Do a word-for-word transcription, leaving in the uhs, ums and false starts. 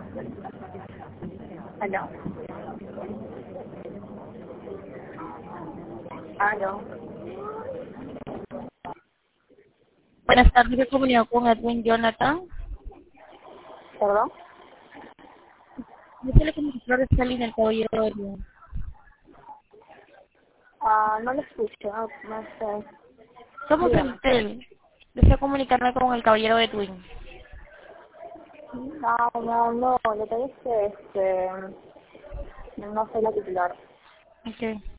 Aló. Aló. Buenas tardes, me comunico con Edwin Jonathan. ¿Perdón? Yo soy la comunicadora de Sally del Caballero de León. Ah, no lo escucho, no, no sé. Somos Dígame. el TEL. Deseo comunicarme con el Caballero de Twin. No, no, no, lo que es que este, no soy la titular. Ok.